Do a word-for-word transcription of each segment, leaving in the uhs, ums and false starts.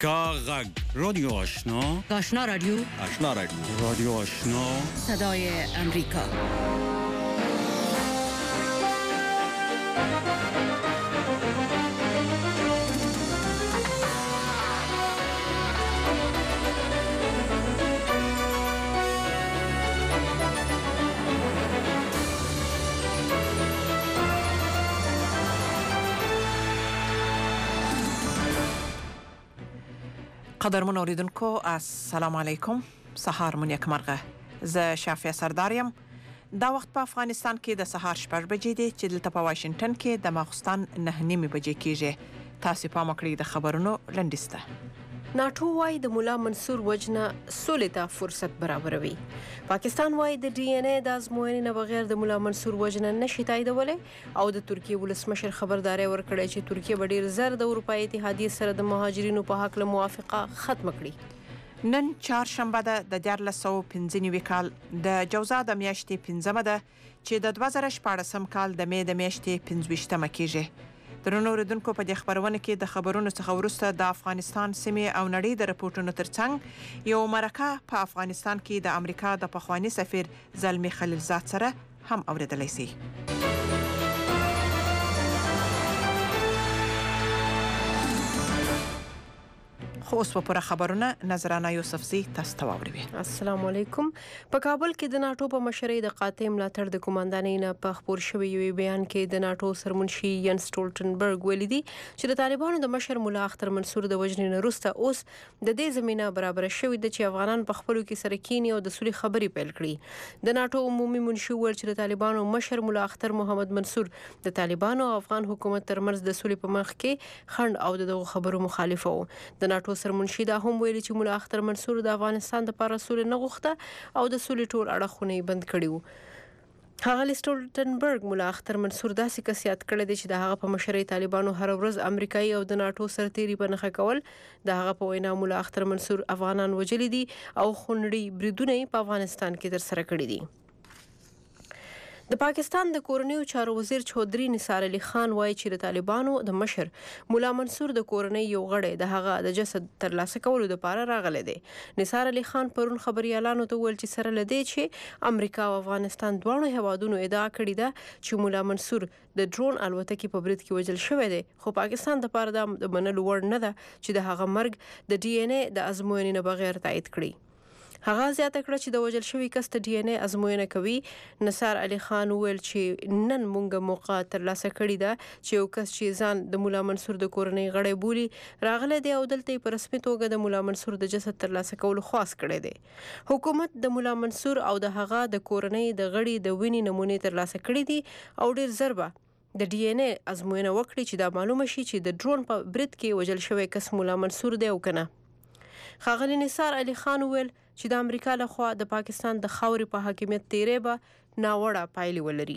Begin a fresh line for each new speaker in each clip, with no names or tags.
کاغذ رادیو آشنا
آشنا رادیو
آشنا رادیو رادیو آشنا
صدای امریکا.
قدرمن اوریدونکو السلام علیکم. سهار مون یک مرغه. زه شافیه سرداریم. دا وخت په افغانستان کې د سهار شپږ بجې دي چې دلته په واشنگټن کې د ماخوستن نه نیمې بجې کېږي. تاسو پام وکړئ د خبرونو لنډیسته.
ناټو وايي د مولا منصور وجنه سولې ته فرصت برابروي. پاکستان وايي د ډي ان اي د ازموینې نه بغیر د مولا منصور وجنه نشي تاییدولی او د ترکیې ولسمشر خبرداري ورکړی چې ترکیه به ډیر زر د اروپایي اتحادیې سره د مهاجرینو په حق له موافقه ختم کړي.
نن چهارشنبه ده د دیارلس سوه پنځه نوي کال د جوزا د میاشتې پنځمه ده چې د دوه زره شپاړسم کال د مې د میاشتې پنځویشتمه کېږي. درنو اوریدونکو په دې خبرونه کې د خبرونو څخه وروسته د افغانستان سیمې او نړۍ د رپورټونو ترڅنګ یو مرکه په افغانستان کې د امریکا د پخوانی سفیر زلمی خلیلزاد سره هم اوریدلای شي. خو اوس په پوره خبرونه نظرانه یوسفزي تاسو ته واوري.
السلام علیکم. په کابل کې د ناټو په مشرۍ د قاطع ملاتړ د کمانډانۍ نه په خبر شوی یو بیان کې د ناټو سرمنشي ینس سټولټنبرګ ویلي دي چې د طالبانو د مشر مولا اختر منصور د وژنې نه وروسته اوس د دې زمينه برابر شوې ده چې افغانان په خپلو کې سره کینی او د سولې خبرې پیل کړي. د ناټو عمومي منشي ویل چې د طالبانو مشر مولا اختر محمد منصور د طالبانو او افغان حکومت ترمنځ د سولې په مخ کې خند او دغه خبرو مخالف وو. د ناټو سرمنشي دا هم ویلي چې مولا اختر منصور د افغانستان د لپاره سولې نه غوښته او د سولې ټول اړخونه بند کړي وو. هغه سټولټنبرګ مولا اختر منصور داسې کسيات کړی دی چې د هغه په مشرۍ طالبانو هر ورځ امریکایي او د ناټو سرتيري په نخښه کول. د هغه په وینا مولا اختر منصور افغانان وجلي دي او خونړي بریدونه په افغانستان کې تر سره کړی دي. د پاکستان د کورنیو چارو وزیر چودري نثار علي خان وایي چې د طالبانو د مشر مولا منصور د کورنۍ یو غړی د هغه د جسد ترلاسه کولو لپاره راغلی دی. نثار علي خان پرون خبريالانو ته ویل چې سره لدی چې امریکا او افغانستان دواړو هوادونو ادعا کړې ده چې مولا منصور د ډرون الوتکې په برید کې وژل شوی دی، خو پاکستان د لپاره د منلو وړ نه ده چې د هغه مرګ د ډي ان اي د ازموینې نه بغیر تایید کړي. هغه زیاته کړه چې د وژل شوی کس د ډي ان اي ازموینه کوي. نثار علي خان ویل چې نن مونږه موقع ترلاسه کړې ده چې یو کس چې ځان د مولا منصور د کورنۍ غړی بولي راغلی دی او دلته په رسمي توګه د مولا منصور د جسد ترلاسه کولو خواست کړی دی. حکومت د مولا منصور او د هغه د کورنۍ د غړي د وینې نمونې ترلاسه کړې دي او ډیر ضربه د ډي ان اي ازموینه وکړي چې دا معلومه شي چې د ډرون په برید کې وژل شوی کس مولا منصور دی او کنه. ښاغلي نثار علي خان ویل چې د امریکا لخوا د پاکستان د خاورې په حاکمیت تیرې به ناوړه پایلې ولري.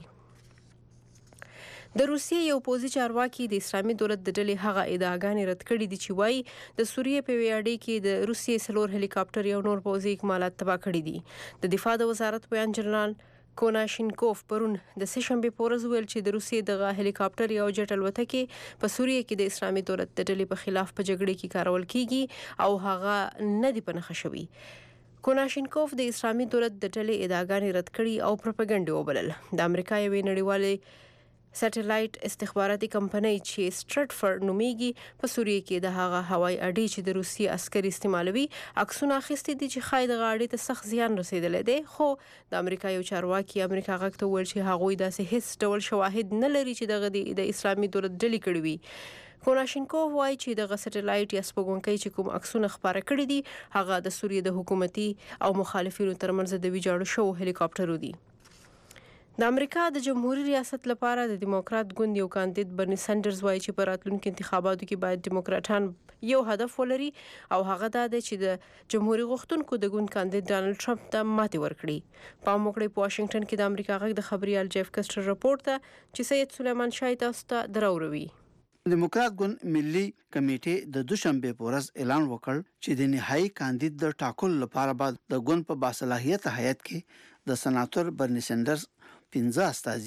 د روسیې یو پوځي چارواکي د اسلامي دولت د ډلې هغه ادعاګانې رد کړې دي چې وایي د سوریې په ویاړۍ کې د روسیې څلور هلیکاپټر یو نور پوځي اکمالات تباه کړي دي. د دفاع د وزارت بیان جنرال کوناشینکوف پرون د سشنبه په ورځ ویل چې د روسیې دغه هلیکاپټر یو جټ الوتکې په سوریې کې د اسلامي دولت د ډلې په خلاف په جګړه کې کارول کیږي او هغه نه دی په نښه شوی. کوناشینکوف د اسلامي دولت د ډلې ادعاګانې رد کړي او پروپاګاندا وبلل. د امریکا یوې نړیوالې سټلایټ استخباراتي کمپنۍ چې سټرټفر نومیږي په سوریې کې د هغه هوایي اډې چې د روسي عسکر استعمالوي عکسونه اخیستي دي چې خای د غاړې ته سخت زیان رسیدلی دی، خو د امریکا یو چارواکي امریکا غږ ته ویل چې هغوی داسې هیڅ ډول شواهد نه لري چې دغه د اسلامي دولت ډلې کړي وي. کوناشینکوف وایي چې دغه سټلایټ یا سپوږمکۍ چې کوم عکسونه خپاره کړي دي هغه د سوریې د حکومتي او مخالفینو ترمنځ د ویجاړو شوو هلیکاپټرو دي. د امریکا د جمهوریت ریاست لپاره د دیموکرات ګوند یو کاندید برني سانډرز وایي چې په راتلونکو انتخاباتو کې باید دیموکراتان یو هدف ولري او هغه دا دی چې د جمهوریت غوښتونکو د ګوند کاندید ډانلډ ټرمپ ته ماتې ورکړي. په موکړې په واشنگټن کې د امریکا غږ د خبريال جيف کسټر رپورټ ته چې سید سلیمان شاه تاسو ته دراوروي.
دیموکرات ګوند ملي کمیټې د دوشنبه په ورځ اعلان وکړ چې د نهایي کاندید د ټاکلو لپاره بعد د ګوند په باصلاحیت هیئت کې د سناتور برني سانډرز پنځه استازي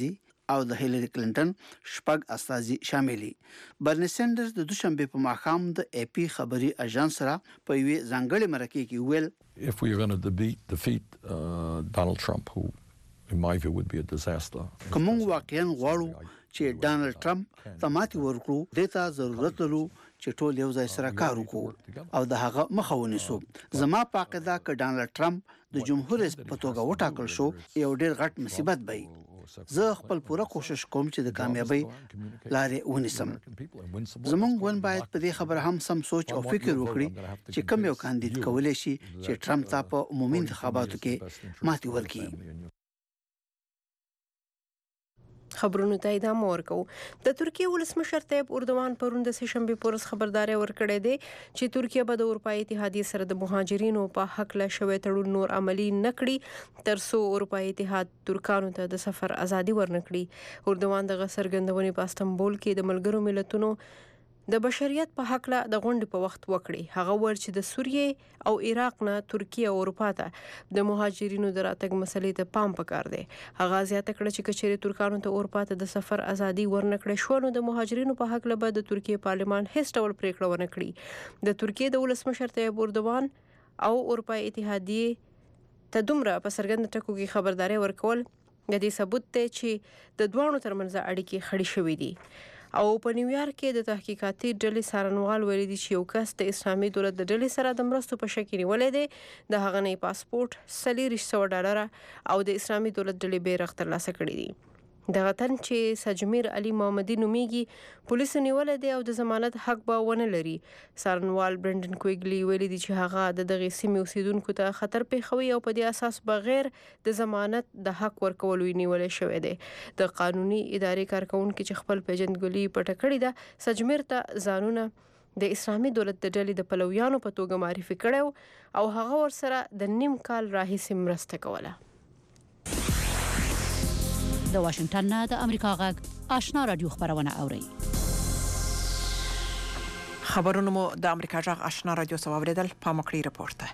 او د هیلری کلینټن شپږ استازي شاملي. برني سندرز د دوشنبه په ماښام د اي پي خبري اژانس سره په یوې ځانګړې مرکه کې ویل
if we are going to defeat, defeat uh, Donald Trump, who in my view would be a disaster.
کوم واقعا غواړو چې ډانلډ ټرمپ ته ماتې ورکړو دته ضرورت لرو چې ټول یو ځای سره کار وکړو او د هغه مخه ونیسو. زما په عقیده ک ډانلډ ټرمپ د جمهور رئیس په توګه وټاکل شو یو ډېر غټ مصیبت دی. زه خپل پوره کوشش کوم چې د کامیابی لارې ونیسم. زمونږ ون باید په دې خبره هم سم سوچ او فکر وکړي چې کوم یو کاندید کولای شي چې ټرمپ ته په عمومي انتخاباتو کې ماتې ورکړي.
خبرونو ته ادامه ورکو. د ترکیه ولسمشر طیب اردوغان پرون د سهشنبه پورس خبرداري ورکړې ده چې ترکیه به د اروپאי اتحادیه سره د مهاجرینو په حق له شوی تړون نور عملی نکړي ترڅو اروپאי اتحاد ترکانو ته د سفر ازادي ورنکړي. اردوغان د غسرګندونې په استنبول کې د ملګرو ملتونو د بشریت په حق له د غونډې په وخت وکړي. هغه ور چې د سوریې او عراق نه ترکیه او اروپا ته د مهاجرینو د راتګ مسلې ته پام پکار دی. هغه زیاته کړه چې کچېرې ترکانو ته اروپا ته د سفر ازادي ورنکړي شو نو د مهاجرینو په حق له د ترکیه پارلمان هیڅ ډول پریکړه ونه کړي. د ترکیه د ولسمشر طیب اردوغان او اروپאי اتحادیه ته دومره په څرګند ټکو کې خبرداري ورکول د دې ثبوت دی چې د دوه ترمنځ اړیکې خړې شوې دي. او په نیویارک کې د تحقیقاتي ډلې څارنوال ویلي دي چې یو کس د اسلامي دولت د ډلې سره د مرستو په شکل نیولې دی. د هغه نه پاسپورت څلور سوه ډالر او د اسلامي دولت ډلې بیرغ ترلاسه کړی دی. دغه تن چې سجمیر علي محمدي نومیږي پولیس نیولې دی او د ضمانت حق به ونه لري. څارنوال برندن کویګلی ویلي دی چې هغه د دغه سیمې اوسیدونکو ته خطر پیښوي او په دې اساس بغیر د ضمانت د حق ورکولو نیولې شوی دی. د قانوني ادارې کارکونکو چې خپل پیژندګلوي پټه کړې ده سجمیر ته ځانونه د اسلامي دولت د ډلې د پلویانو په توګه معرفي کړو او هغه ورسره د نیم کال راهیسې مرسته کوله.
د واشنگټن نه د امریکا غږ آشنا رادیو خبرونه اوري.
خبرونه مو د امریکا غږ آشنا رادیو سره اوریدل. پامکړی رپورټ.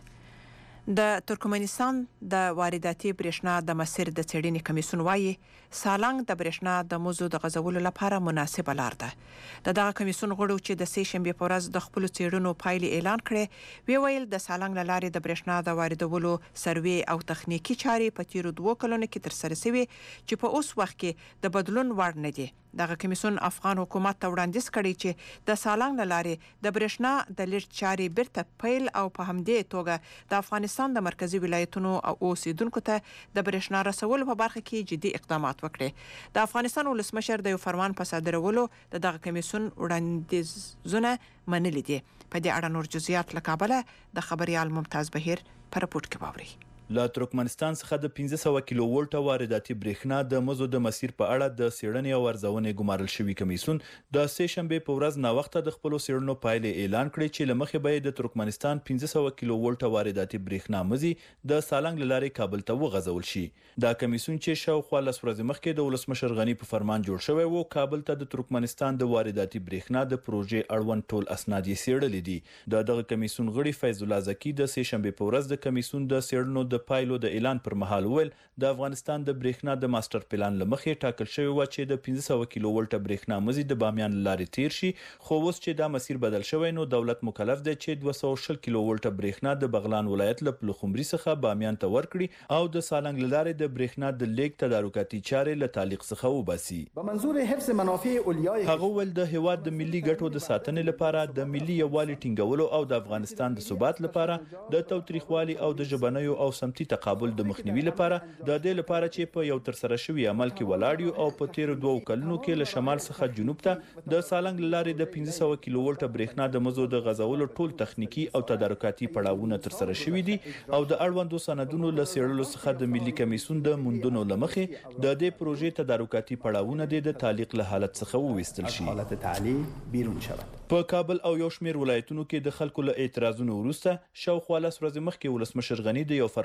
د ترکمنستان د وارداتي برېښنا د مسیر د څېړنې کمیسیون وايي سالنګ د برېښنا د مزو د غځولو لپاره مناسبه لار ده. د دغه کمیسیون غړو چې د سه شنبه په ورځ د خپل څېړنو پایلې اعلان کړې وی ویل د سالنګ لارې د برېښنا د واردولو سروې او تخنیکی چارې په تیرو دوه کلونو کې تر سره شوي چې په اوس وخت کې د بدلون وړ نه دي. دغه کمیسیون افغان حکومت ته وړاندیز کړی چې د سالنګ لارې د برېښنا د لیږد چارې بیرته پیل او په همدې توګه د افغانستان د مرکزی ولایتونو او اوسیدونکو ته د برېښنا رسولو په برخه کې جدي اقدامات وکړي. د افغانستان ولسمشر د یو فرمان په صادرولو د دغه کمیسیون وړاندیزونه منلي دي. په دې اړه نور جزئیات له کابل د خبريال ممتاز بهیر په رپورت کې باوري.
له ترکمنستان څخه د پنځه سوه کیلو ولټه وارداتي برېښنا د مزو د مسیر په اړه د څېړنې او ارزونې ګمارل شوی کمیسیون د سه شنبه په ورځ ناوخته د خپل څېړنو پایلې اعلان کړې چې لمخې به د ترکمنستان پنځه سوه کیلو ولټه وارداتي برېښنا مزي د سالنګ لارې کابل ته وغځول شي. دا کمیسیون چې شاوخوا لس ورځې مخکې د ولسمشر غنی په فرمان جوړ شوی و کابل ته د ترکمنستان د وارداتي برېښنا د پروژې اړوند ټول اسناد یې څېړلي دي. د دغه کمیسیون غړي فیض الله زکی د سه شنبه په ورځ د کمیسیون د څېړنو د پایلو د اعلان پر مهال ویل د افغانستان د برېښنا د ماستر پلان لمخې ټاکل شوی و چې د پنځه سوه کیلو ولټه برېښنا مزي د بامیان لارې تیر شي خو اوس چې دا مسیر بدل شوی نو دولت مکلف دی چې دوه سوه شل کیلو ولټه برېښنا د بغلان ولایت له پلخمري څخه بامیان ته ورکړي او د سالنګ لارې د برېښنا د لیک تدارکاتي چارې له تعلیق څخه وباسي.
په منظور حفظ منافع اولیای
هغه ول د هواد د ملي ګټو د ساتنې لپاره د ملي یووالي ټینګولو او د افغانستان د ثبات لپاره د توتریخوالي او د ژبنیو او سمتي تقابل د مخنیوي لپاره د دې لپاره چې په یو تر سره شوی عمل کې ولاړ او په تیر دوه کلونو کې له شمال څخه جنوب ته د سالنګ لارې د پنځه سوه کیلو ولټه برېښنا د مزو د غځولو ټول تخنیکی او تدارکاتي پړاوونه تر سره شوي دي او د اړوندو سندونو له څېړلو څخه د ملي کمیسیون د موندنو لمخې د دې پروژې تدارکاتي پړاوونه د تعلیق له حالت څخه وویستل شي.
حالت تعلیق بیرون شود.
په کابل او یو شمېر ولایتونو کې د خلکو له اعتراضونو وروسته شاوخوا لس ورځې مخکې ولسمشر غنی د یو فرمان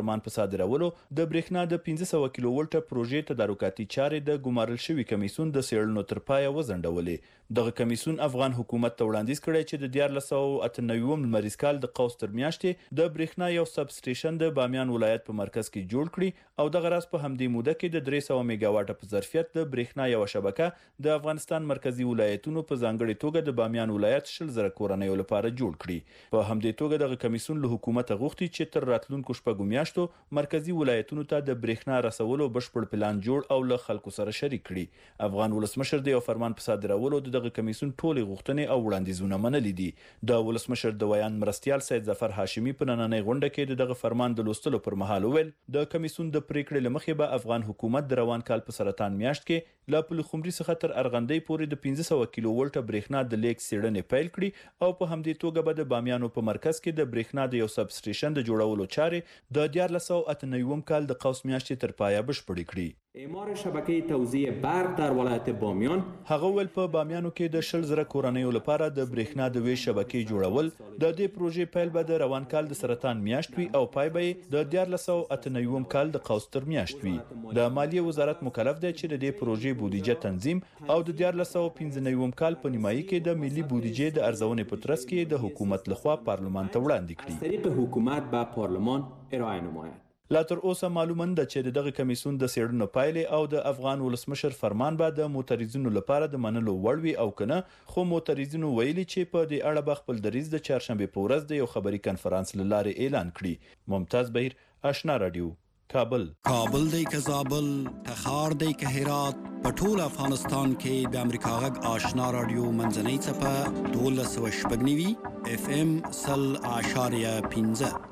فرمان په صادرولو د برېښنا د پنځه سوه کیلو ولټه پروژې تدارکاتي چارې د ګمارل شوي کمیسون د څېړنو تر پایه وځنډولې. دغه کمیسون افغان حکومت ته وړاندیز کړی چې د دیارلس سوه اته نوي لمریز کال د قوس تر میاشتې د برېښنا یو سب سټیشن د بامیان ولایت په مرکز کې جوړ کړي او دغه راز په همدې موده کې د درې سوه میگا واټه په ظرفیت د برېښنا یو شبکه د افغانستان مرکزی ولایتونو په ځانګړي توګه د بامیان ولایت شل زره کورنیو لپاره جوړ کړي. په همدې توګه دغه کمیسون له حکومت غوښتي چې تر راتلونکو شپږو میاشتو مرکزی ولایتونو ته د برېښنا رسولو بشپړ پلان جوړ او له خلکو سره شریک کړي. افغان ولسمشر د یو فرمان په صادرولو د دغه کمیسون ټولې غوښتنې او وړاندیزونه منلي دي. د ولسمشر د ویان مرستیال سید ظفر هاشمي په نننۍ غونډه کې د دغه فرمان د لوستلو پر مهال وویل د کمیسون د پریکړې له مخې به افغان حکومت د روان کال په سرطان میاشت کې له پلخمري څخه تر ارغندۍ پورې د پنځه سوه کیلو ولټه برېښنا د لیک څېړنې پیل کړي او په همدې توګه به د بامیانو په مرکز کې د برېښنا د یو سب سټیشن د جوړولو چارې د دیارلس سوه اته نوي کال د قوس میاشتې تر پایه بشپړې کړي.
اعمار شبکه توزیع برق در ولایت بامیان
هغه ول په بامیانو کې د شل زره کورنیو لپاره د برېښنا د ویش شبکې جوړول د دې پروژې پیل به د روان کال د سرطان میاشت وي او پای به د دیارلس سوه اته نوي کال د قوس تر میاشت وي. د مالیې وزارت مکلف دی چې د دې پروژې بودیجه تنظیم او د دیارلس سوه پنځه نوي کال په نیمایي کې د ملي بودیجې د ارزونې په ترڅ کې د حکومت لخوا پارلمان ته وړاندې کړي.
از طریق حکومت به پارلمان ارائه نماید.
لا تر اوسه معلومه ده چې دغه کمیسون د څېړنو پایلې او د افغان ولسمشر فرمان به د معترضینو لپاره د منلو وړ وي او کنه، خو معترضینو ویلي چې په دې اړه به خپل دریځ د چهارشنبه په ورځ د یو خبري کنفرانس له لارې اعلان کړي. ممتاز بهیر، آشنا رادیو، کابل.
کابل دی که زابل، تخار دی که هرات، په ټول افغانستان کې د امریکا غږ آشنا رادیو منځنۍ څپه دولس سوه شپږ نوي اف ام سل اعشاریه پنځه.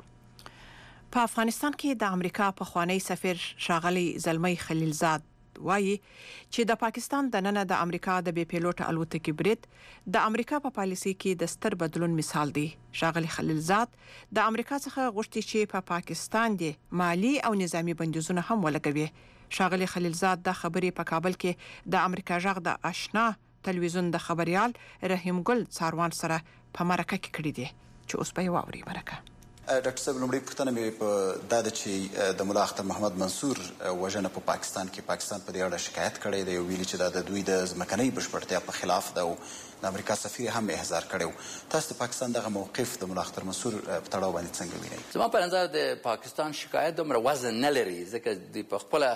په افغانستان کې د امریکا پخوانی سفیر ښاغلی زلمی خلیلزاد وایي چې د پاکستان د ننه د امریکا د بې پیلوټه الوتکې برید د امریکا په پالیسي کې د ستر بدلون مثال دی. ښاغلی خلیلزاد د امریکا څخه غوښتي چې په پا پاکستان کې مالی او نظامی بندیزونه هم ولګوي. ښاغلی خلیلزاد د خبرې په کابل کې د امریکا غږ د آشنا تلویزیون د خبريال رحیم ګل څاروان سره په مرکه کې کړی دی چې اوس به یې واوري. مرکه
ډاکټر صاحب، لومړی پوښتنه مې په دا ده چې د ملا اختر محمد منصور وژنه په پاکستان کې پاکستان په دې اړه شکایت کړی دی، ویلي چې دا د دوی د ځمکنۍ بشپړتیا په خلاف ده او د امریکا سفیر هم احضار کړی و. تاسو د پاکستان دغه موقف د ملا اختر منصور په تړاو باندې څنګه وینئ؟
زما په نظر د پاکستان شکایت دومره وزن نه لري، ځکه دوی په خپله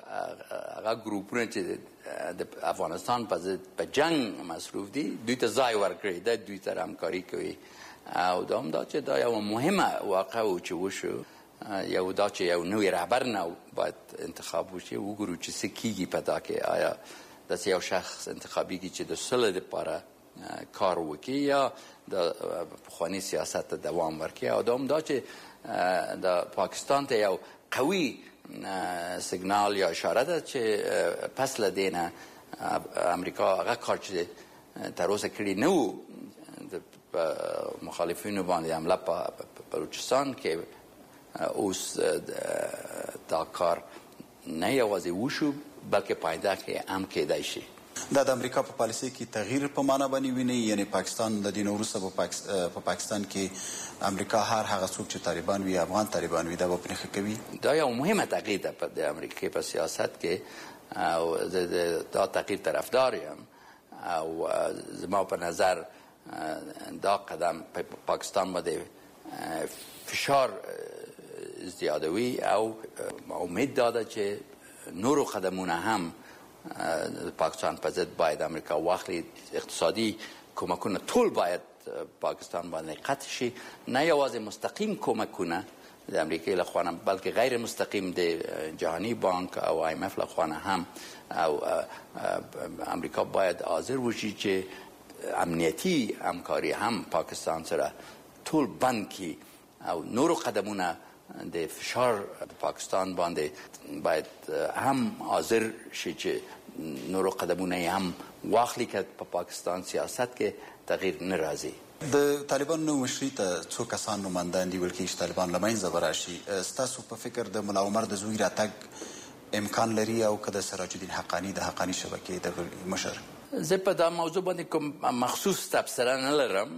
هغه ګروپونه چې د افغانستان په ضد په جنګ مصروف دي دوی ته ځای ورکړی ده، دوی سره همکاري کوي او دا هم دا چې دا یو مهمه واقعه و چې وشو، یو دا چې یو نوی رهبر نه باید انتخاب وشي. وګورو چې څه کیږي په دا کې، آیا داسې یو شخص انتخابیږي چې د صلح دپاره کار وکړي یا د پخواني سیاست ته دوام ورکړي. او دا هم دا چې د پاکستان ته یو قوي سیګنال یا اشاره ده چې پس له دې نه امریکا هغه کار چې تر اوسه کړي نه و په مخالفینو باندې حمله په بلوچستان کې اوس دا کار نه یوازې وشو بلکې پایده کې هم کېدای شي.
دا د امریکا په پالیسۍ کې تغییر په معنا باندې ویني، یعنی پاکستان د دې نه وروسته په پاکستان کې امریکا هر هغه څوک چې طالبان وي افغان طالبان وي دا به پرې ښه کوي؟
دا یو مهمه تغییر ده په د امریکې په سیاست کې او زه دا تغییر طرفدار یم او زما په نظر دا قدم په پاکستان باندې فشار زیادوي او امید داده چې نورو قدمونه هم پاکستان په ضد باید امریکا واخلي. اقتصادي کمکونه ټول باید پاکستان باندې قطع شي، نه یوازې مستقیم کمکونه د امریکای له خوا نه بلکې غیر مستقیم د جهانی بانک او آی ایم اف له خوا نه هم. او امریکا باید حاضر وشي چې امنیتی همکاری هم پاکستان سره ټول بند کی او نورو قدمونه د فشار پاکستان باندې باید هم حاضر شي چې نورو قدمونه هم واخلي که په پاکستان سیاست کې تغییر نه راځي.
د طالبان نو مشري ته څو کسان نمایندان دی ولکې چې طالبان له منځه به راشي، ستاسو په فکر د ملا عمر د زوی راتګ امکان لري او که د سراج الدین حقانی د حقانی شبکې د مشر؟
زه په دا موضوع باندې کوم مخصوص تبصره نه لرم.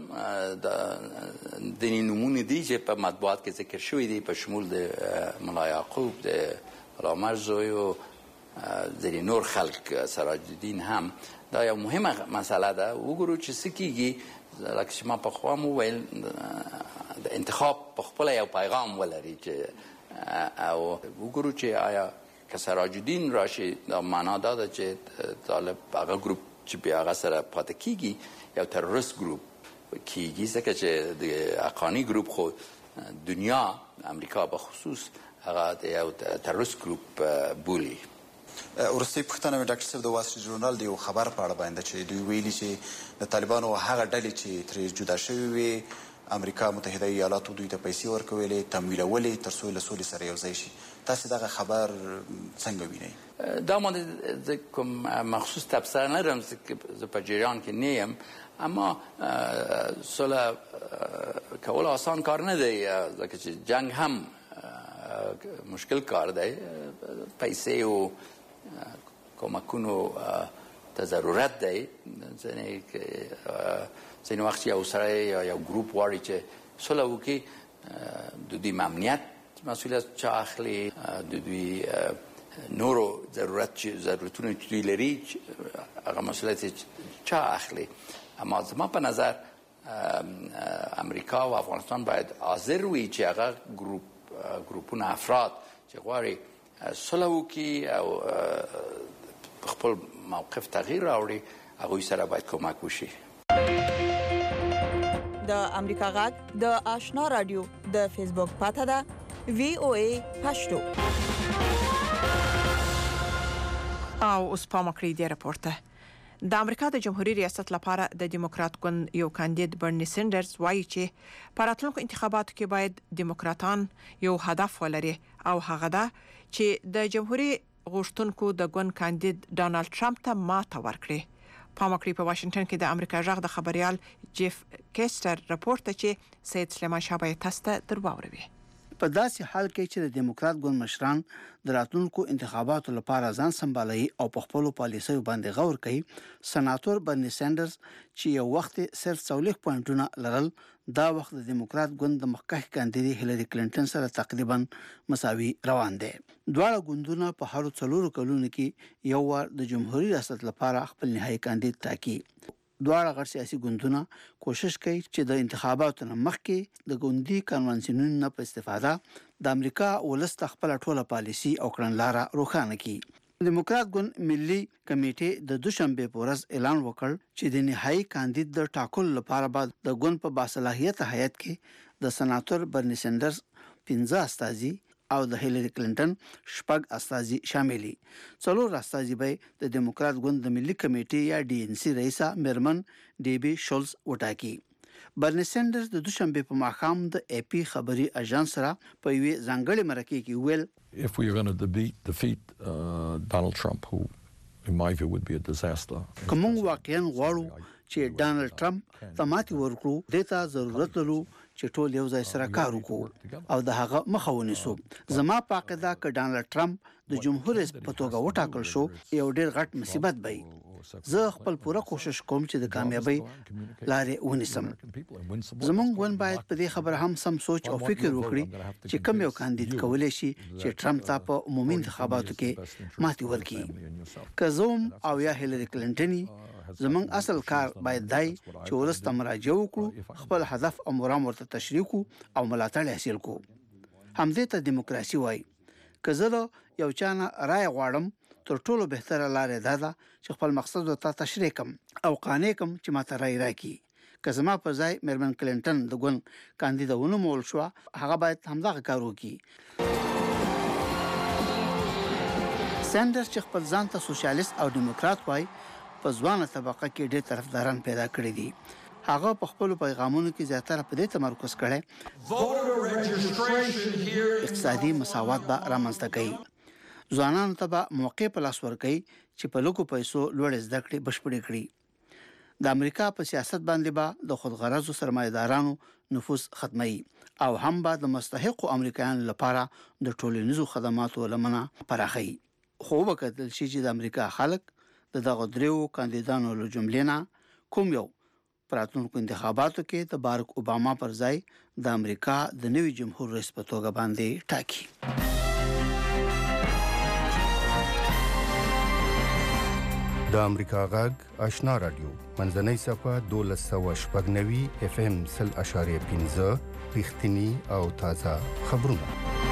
د نمونه دي چې په مطبوعات کې ذکر شوی دي په شمول د ملا یعقوب، د علامه زوی او ځینې نور خلک، سراج الدین هم. دا یو مهمه مسله ده. وګورو چې څه کېږي. لکه چې ما پخوا مو ویل د انتخاب په خپله یو پیغام ولري چې او وګورو چې آیا که سراج الدین راشي دا معنا دا ده چې طالب هغه ګروپ چې بیا هغه سره پاتې کېږي یو تروریست ګروپ کېږي، ځکه چې د حقاني ګروپ خو دنیا امریکا به خصوص هغه د یو تروریست ګروپ بولي.
وروستۍ پوښتنه مې ډاکټر صاحب د وال سټریټ ژورنال د یو خبر په اړه باندې چې دوی ویلي چې د طالبانو هغه ډلې چې ترې جدا شوي وي امریکا متحده ایالاتو دوی ته پیسې ورکولې، تمویلولې تر څو له سولې سره یو ځای شي. تاسو دغه خبر څنګه وینئ؟
دا باندې زه کوم مخصوص تبصره نه لرم، زه په جریان کې نه یم، اما صلح کول آسان کار نه دی، ځکه چې جنگ هم مشکل کار دی. پیسې او کمکونو ته ضرورت دی. ځینې وخت یو سړی یا یو ګروپ غواړي چې صلح وکړي، د دوی امنیت مسئولیت چا اخلي، د دوی نورو ضرورت ضرورتونه چې دوی لري هغه مسئولیت چا اخلي. اما زما په نظر امریکا و افغانستان باید حاضر وي چې هغه ګروپ ګروپونه افراد چې غواړي صلح وکړي او خپل موقف تغییر راوړي هغوی سره باید کمک وشي.
د امریکا غږ د آشنا رادیو د فیسبوک پاته ده وی او ای پښتو.
او اوس په مکرې دی راپورته. د امریکا د جمهوریت ریاست لپاره د دیموکرات ګوند یو کاندید برنی سندرز وایي چې په راتلونکو انتخاباتو کې باید دیموکراتان یو هدف ولري او هغه ده چې د جمهوریت غوښتونکو د ګوند کاندید ډانلډ ټرمپ ته ماته ورکړي. په مکرې په واشنگټن کې د امریکا غږ د خبريال جيف کیسټر راپورته چې سید سلیمان شاه به تاسو ته درواوروي.
په داسې حال کې چې د دیموکرات ګوند مشران د راتلونکو انتخاباتو لپاره ځان سمبالي او په خپل پالیسیو باندې غور کوي، سناتور برنی سندرز چې یو وخت صرف څلوېښت پوینټونه لرل دا وخت د دیموکرات ګوند د مخکښ کاندید هیلری کلینټن سره تقریبا مساوي روان دي. دواړه ګوندونه په هر څلورو کلونو کې یو وار د جمهوریت ریاست لپاره خپل نهایی کاندید ټاکي. دواړه غیر سیاسي ګوندونه کوشش کوي چې د انتخاباتو مخکې د ګوندي کنوانسیونونو نه په استفاده د امریکا ولست خپل ټوله پالیسی او کړنلاره روښانه کړي. دیموکرات ګوند ملي کمیټې د دوشنبه په ورځ اعلان وکړ چې د نهایی کاندید د ټاکلو لپاره بعد د ګوند په باصلاحیت هیئت کې د سناتور برنی سندرز پنځه استازي او د هیلری کلینټن شپږ استازي شاملي. څلور استازي به د دیموکرات ګوند د ملي کمیټې یا ډي ان سي رئیسه میرمن ډیبي شولز وټاکي. برنی سندرز د دوشنبه په ماښام د اي پي خبري اژانس سره په یوې ځانګړې مرکه کې ویل
if we are going to defeat, defeat uh, Donald Trump, who in my view would be a disaster.
کوم واقعا غواړو چې ډانلډ ټرمپ ته ماتې ورکړو، دته ضرورت لرو چې ټول یو ځای سره کار وکړو او د هغه مخه ونیسو. زما په عقیده ک ډانلډ ټرمپ د جمهوریت په توګه وټاکل شو یو ډېر غټ مصیبت دی. زه خپل پوره کوشش کوم چې د کامیابی لارې ونیسم. زمونږ ون باید په دې خبره هم سم سوچ او فکر وکړي چې کوم یو کاندید کولای شي چې ټرمپ ته په عمومي انتخاباتو کې ماتې ورکړي. که زوم او یا هیلری کلینټن زمونږ اصل کار باید دای چې ورسته مراجعه وکړو، خپل هدف او مرام ورته تشریح کو او ملاتړ حاصل کو. همدې ته دیموکراسي وایي. که زه یو چانه رائے غواړم تر ټولو بهتره لار دا ده چې خپل مقصد ورته تشریح کم او قانع کم چې ماته رائے راکړي. که زما په ځای میرمن کلینټن د ګوند کاندید ونومول شو هغه باید همدغه کار وکړي. سندرز چې خپل ځان ته سوشلیست او دیموکرات وایي په ځوانه طبقه کې ډېر طرفداران پیدا کړي دي. هغه په خپل پیغامونو کې زیاتره په دې تمرکز کړي اقتصادي مساوات به رامنځته کوي. ځوانانو ته به موقع په لاس ورکړي چې په لږو پیسو لوړ زده کړې بشپړې کړي. د امریکا په سیاست باندې به د خودغرضو سرمایدارانو نفوذ ختمي او هم به د مستحقو امریکایانو لپاره د ټولنیزو خدماتو لمنه پراخي. خو به کتل شي چې د امریکا خلک د دغه دریو کاندیدانو له جملې نه کوم یو پراتونکو انتخاباتو کې د بارک اوباما پر ځای د امریکا د نوي جمهور رئیس په توګه باندې ټاکي.
د امریکا غږ آشنا رادیو منځنۍ صفه دولس سوه شپږ نوي اف ام سل اشاریه پنځه رښتینی او تازه خبرونه.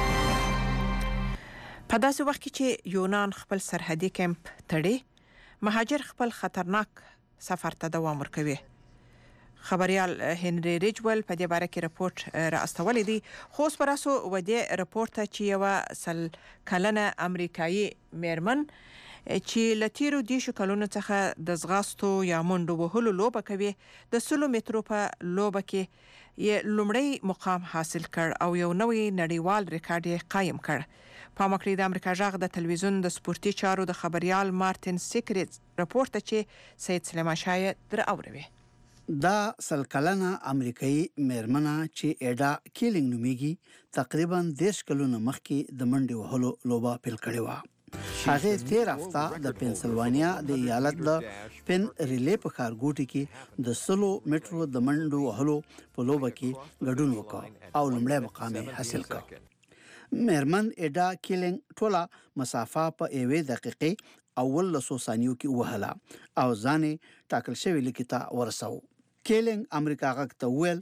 په داسې وخت کې چې یونان خپل سرحدي کمپ تړي، مهاجر خپل خطرناک سفر ته دوام ورکوي. خبريال هنري ریجول په دې باره کې راپورټ را استولې دي، خو اوس پر اساس و دې راپورټ ته چې یو سل کلنه امریکایي میرمن چې لتیرو دیشو کلونو څخه د زغاستو یا منډو وهلو لوبه کوي، د سلو مترو په لوبه کې یې لومړی مقام حاصل کړ او یو نوی نړیوال ریکارډ یې قایم کړ. په مکړې د امریکا ژغ د تلویزیون د سپورتي چارو د خبريال مارتین سیکریټ راپورټ چې سید سلیمان شاه در اوروي.
دا سل کلنه امریکایي میرمنه چې ایډا کیلینګ نومیږي تقریبا دیش کلونه مخکې د منډو وهلو لوبه پیل کړې و. هغه تیر هفته د پنسلوانیا د ایالت د پن ریلی په ښارګوټي کې د سلو مترو د منډو وهلو په لوبه کې ګډون وکړ او لومړی مقام حاصل کړ. میرمن ایډا کیلینګ ټوله مسافه په یوې دقیقې اول لسو ثانیو کې وهله او ځانې ټاکل شوی لیکته ورساو. کیلینګ امریکا غږ ته ویل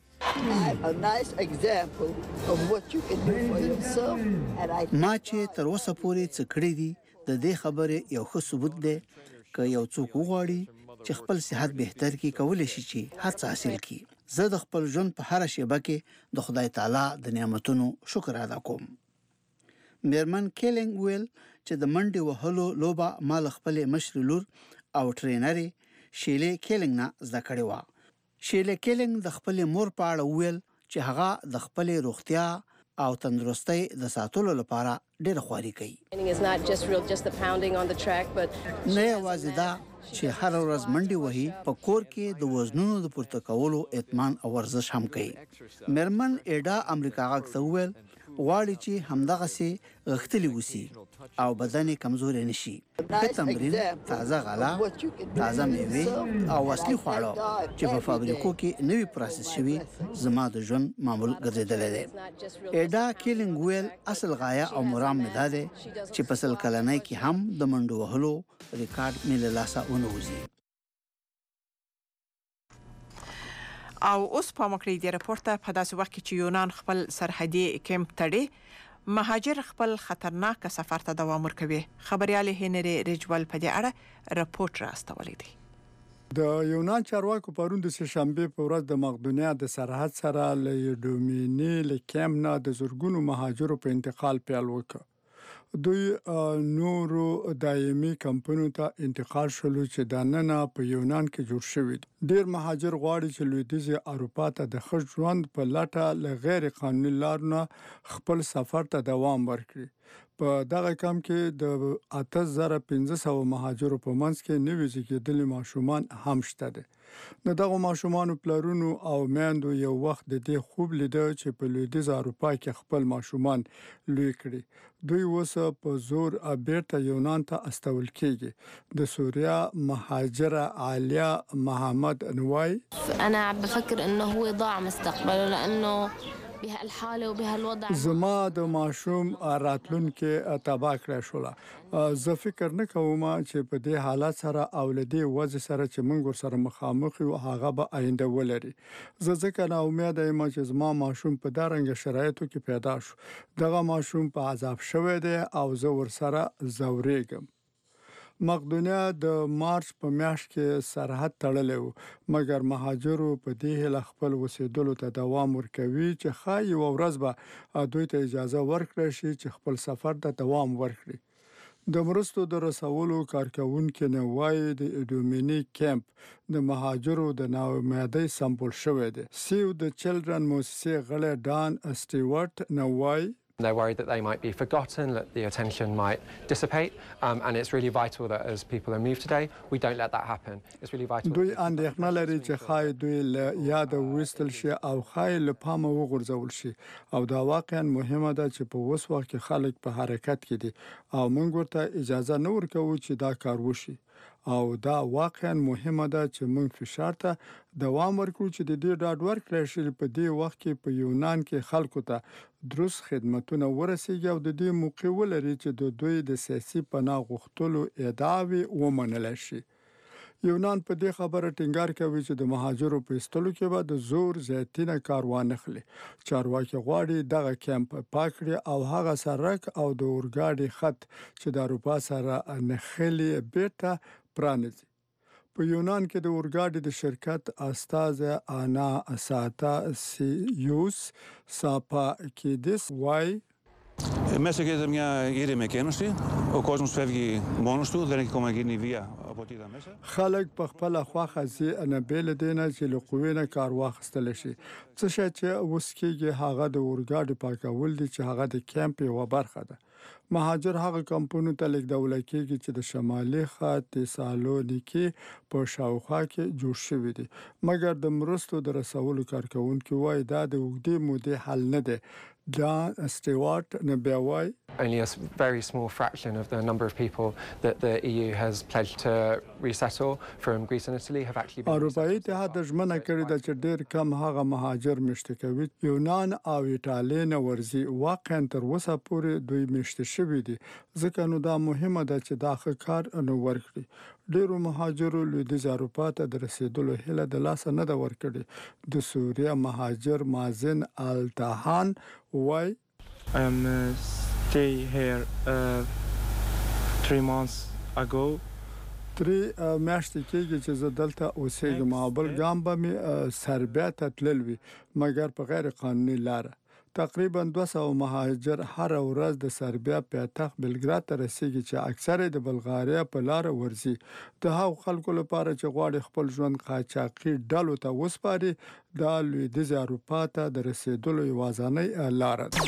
ما چې تر اوسه پورې څه کړي دي د دې خبرې یو ښه ثبوت دی که یو څوک وغواړي چې خپل صحت بهتر کړي کولی شي چې هڅه حاصل کړي. زه د خپل ژوند په هر شیبه کې د خدای تعالی د نعمتونو شکر ادا کوم. میرمن کیلینګ ویل چې د منډې وهلو لوبه مال خپل مشر لور او ټرینر شیلې کیلینګ نه زده کړې و. شیلې کیلینګ د خپل مور په اړه ویل چې هغه د خپل روغتیا او تندرستۍ د ساتلو لپاره ډېر خواري کوي. نه یوازې دا چې هر ورځ منډې وهي، په کور کې د وزنونو د پورته کولو اطمینان او ورزش هم کوي. میرمن ایډا امریکا غږ ته وویل غواړي چې همدغسې غښتلي وسی او بدن یې کمزوري نشي. ښه تمرین، تازه غله، تازه میوې او اصلي خواړه چې په فابریکو کې نوي پروسس شوي زما د ژوند معمول ګرځېدلی دی. ایډا کیلینګ ویل اصل غایه او مرام مې دا دی چې په سل کلنۍ کې هم د منډو وهلو ریکارډ مې له لاسه ونه وځي.
او اوس په مکړې د راپورټ ته په داسې وخت کې چې یونان خپل سرحدي کمپ تړي، مهاجر خپل خطرناک سفر ته دوام ورکوي. خبريال هنري ریجول په دې اړه راپورټ را استولې دي.
د یونان چارواکو پرون د سهشنبه په ورځ د مقدونیا د سرحد سره له ډومیني له کمپ نه د زورګونو مهاجرو په انتقال پیل وکړ. دوی نورو دایمي کمپونو ته انتقال شول چې د نن په یونان کې جوړ شوی دي. ډیر مهاجر غواړي چې لویدیځ اروپا ته د ښه ژوند په لټه له غیر قانوني لارو خپل سفر ته دوام ورکړي. په دغه کم کې د اته زره پنځه سوه مهاجرو په منځ کې نوي زیږیدلي ماشومان هم شته دي. د دغه ماشومانو پلرونو او میندو یو وخت د دې خوب لیده چې په لویدیځ اروپا کې خپل ماشومان لوی کړي. دوی اوس په زور بیرته یونان ته استول کیږي. د سوریا مهاجره عالیا محمد انوای
انا بفكر انه هو ضاع مستقبله لانه بهالحاله وبهالوضع
زما د ماشوم راتلونکي تباہ کړی شوله. زه فکر نه کوم چې په دې حالت سره او لدی وځ سره چې موږ ور سره مخامخ یو هغه به آینده ولري. زه ځکه نه امید یم چې زما ماشوم په دارنګ شرایطو کې پیدا شو. دغه ماشوم په عذاب شوی دی او زه ور سره زورېږم. مقدونیا د مارچ په میاشت کې سرحد تړلی و، مګر مهاجرو په دې هیله خپل اوسېدلو ته دوام ورکوي چې ښایي یوه ورځ به دوی ته اجازه ورکړی شي چې خپل سفر ته دوام ورکړي. د مرستو د رسولو کارکوونکي نه وایي د ایډومیني کمپ د مهاجرو د ناامیدۍ سمبول شوی دی. سیو د چلډرن موسسې غړی ډان سټیورټ نه وایي
They're worried that they might be forgotten, that the attention might dissipate, um, and it's really vital that as people are moved today, we don't let that happen. It's really vital.
دوی اندېښنه لري چې خای دوی له یاده وستل شي او خای له پامه وغورځول شي او دا واقعا مهمه ده چې په اوس وخت کې خلک په حرکت کې دي او موږ ورته اجازه نه ورکوو چې دا کار وشي. او دا واقعا مهمه ده چې موږ فشار ته دوام ورکړو چې د دې ډاډ ورکړل شي په دې وخت کې په یونان کې خلکو ته درست خدماتونه ورسیږي او د دې موقع ولري چې د دوی د سیاسي پناه غوښتلو ادعاوې ومنل شي. یونان په دې خبره ټینګار کوي چې د مهاجرو په ایستلو کې به د زور زیاتینه کار وانخلي. چارواکي غواړي دغه کیمپ پاک کړي او هغه سرک او د اورګاډي خط چې د اروپا سره نښلي بیرته پرانیزي. په یونان کې د اورګاډي د شرکت استازه انا اساتا سیوس ساپاکیدس وای
Μέσα γίνεται μια ήρεμη εκένωση. Ο κόσμος φεύγει μόνος του, δεν έχει ακόμα γίνει βία από ό,τι είδα μέσα.
خلک په خپل خواخه زی نه بیل دینه چې له قوی نه کار واخیستل شي. څه شي چې اوس کېږي هغه د اورګاډي پاکول دي چې هغه د کیمپ یوه برخه ده. مهاجر هغه کمپونو ته لیږدول کېږي چې د شمالي خط تسالونیکي په شاوخوا کې جوړ شوی دي. مګر د مرستو د رسولو کارکونکو وایي دا د اوږدې مودې حل نه دی. John Stewart Nabiawai.
Only a very small fraction of the number of people that the E U has pledged to resettle from Greece and Italy have actually been.
اروپایي اتحاد ژمنه کړې ده چې ډېر کم هغه مهاجر مشته کوي. یونان او ایټالیا نه ورزي واقعا تر اوسه پورې دوی مشته شوي دي. ځکه نو دا مهمه ده چې دا ښه کار نه ورکړي. ډیرو مهاجرو لویدیځ اروپا ته د رسیدلو هیله د لاسه نه ده ورکړې. د سوریه مهاجر مازن التهان وای
I am uh, stay here uh, three months ago.
تری میاشتې کېږي چې زه دلته اوسېږم او بل ګام به مې سربیا ته تلل وي مګر په غیر قانوني لاره. تقریبا دوه سوه مهاجر هر ورځ د سربیا پایتخت بلګراد ته رسیږي چې اکثره د بلغاریا په لار ورزي. د هغو خلکو لپاره چې غواړي خپل ژوند قاچاقي ډلو ته وسپاري د لویدیځ اروپا ته د رسیدلو یوازینۍ لار ده.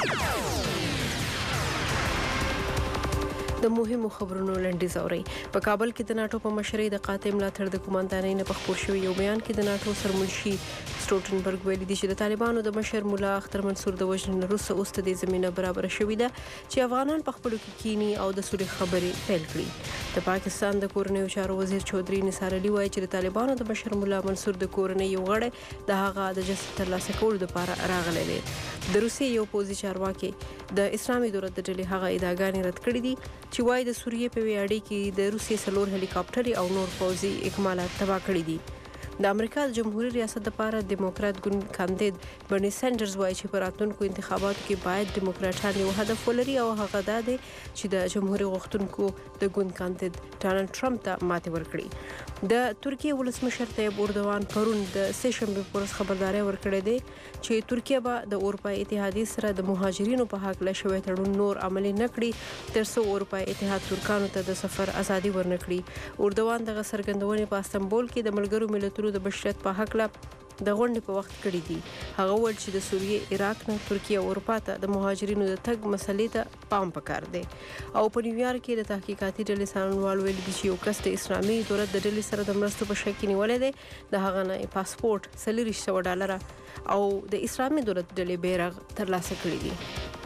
د مهمو خبرونو لنډیز اوري. په کابل کې د ناتو په مشرۍ د قاتل ملاتړ د قوماندانۍ نه په خبر شوی یو بیان کې د ناتو سرمنشي سټولټنبرګ ویلي دی چې د طالبانو د مشر مولا اختر منصور د وژنې وروسته اوس د زمينه برابر شوې ده چې افغانان په خپل کې کینی او د سولې خبرې پیل کړي. د پاکستان د کورنیو چارو وزیر چودري نثار علي وایي چې د طالبانو د مشر مولا منصور د کورنۍ یو غړی د هغه د جسد ترلاسه کولو لپاره راغلی دی. د روسیې یو پوځي چارواکي د اسلامي دولت د ډلې هغه ادعاګانې رد کړې دي چې وایي د سوریې په ویاړې کې د روسیې څلور هلیکاپټر او نور پوځي اکمالات تباه کړي دي. د امریکا د جمهوریت ریاست لپاره دیموکرات ګوند کاندید برني سانډرز وایي چې په راتلونکو انتخاباتو کې باید دیموکراټان یو هدف ولري او هغه دا دی چې د جمهوریت غوښتونکو د ګوند کاندید ډانلډ ټرمپ ته ماتې ورکړي. د ترکیه ولسمشر طیب اردوغان پرون د سه شنبه پر ورځ خبرداري ورکړې ده چې ترکیه به د اروپای اتحادیې سره د مهاجرینو په حق له شوی تړون نور عملي نکړي تر څو اروپای اتحاد ترکانو ته د سفر ازادي ورنکړي. اردوغان دغه څرګندونې په استنبول کې د ملګرو ملتونو د بشریت په حق له د غونډې په وخت کړې دي. هغه وویل چې د سوریې، عراق نه ترکیه او اروپا ته د مهاجرینو د تګ مسلې ته پام پکار دی. او په نیویارک کې د تحقیقاتي ډلې څارنوال ویل دي چې یو کس د اسلامي دولت د ډلې سره د مرستو په شک کې نیولې دی. د هغه نه پاسپورت څلوېښت سوه ډالره او د اسلامي دولت ډلې بیرغ ترلاسه کړی دی.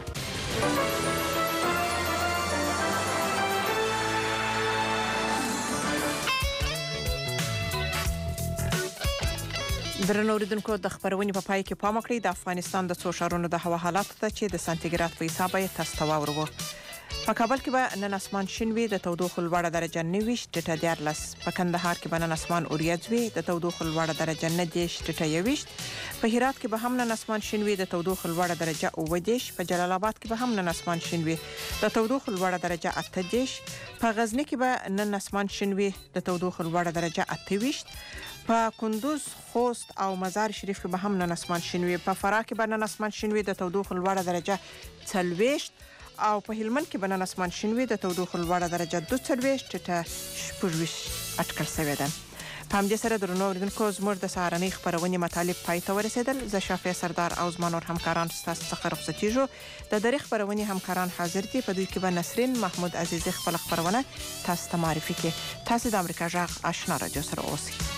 درنو اوریدونکو د خبرونې په پای کې پام وکړئ. د افغانستان د څو ښارونو د هوا حالات ته چې د سانتیګراد په حساب یې تاسو ته واورو. په کابل کې به نن اسمان شین وي، د تودوخې لوړه درجه نهه ټیټه دیارلس. په کندهار کې به نن اسمان اوریځ وي، د تودوخې لوړه درجه نه دېرش ټیټه یوویشت. په هرات کې به هم نن اسمان شین وي، د تودوخې لوړه درجه اووه دېرش. په جلال آباد کې به هم نن اسمان شین وي، د تودوخې لوړه درجه اته دېرش. په غزنی کې به نن اسمان شین وي، د تودوخې لوړه درجه اته ویشت. په کندوز، خوست او مزار شریف کې به هم نن اسمان شین وي. په فراه کې به نن اسمان شین وي، د تودوخې لوړه درجه څلوېښت. او په هلمند کې به نن اسمان شین وي، د تودوخې لوړه درجه دوه څلوېښت ټیټه شپږویشت اټکل شوې ده. په همدې سره درنو اوریدونکو زموږ د سهارنۍ خبرونې مطالب پای ته ورسېدل. زه شافیه سردار او زما نور همکاران ستاسو څخه رخصتېږو. د درې خبرونې همکاران حاضر دي. په دوی کې به نسرین محمود عزیزي خپله خبرونه تاسو ته معرفي کړي. تاسو د امریکا غږ آشنا رادیو سره اوسئ.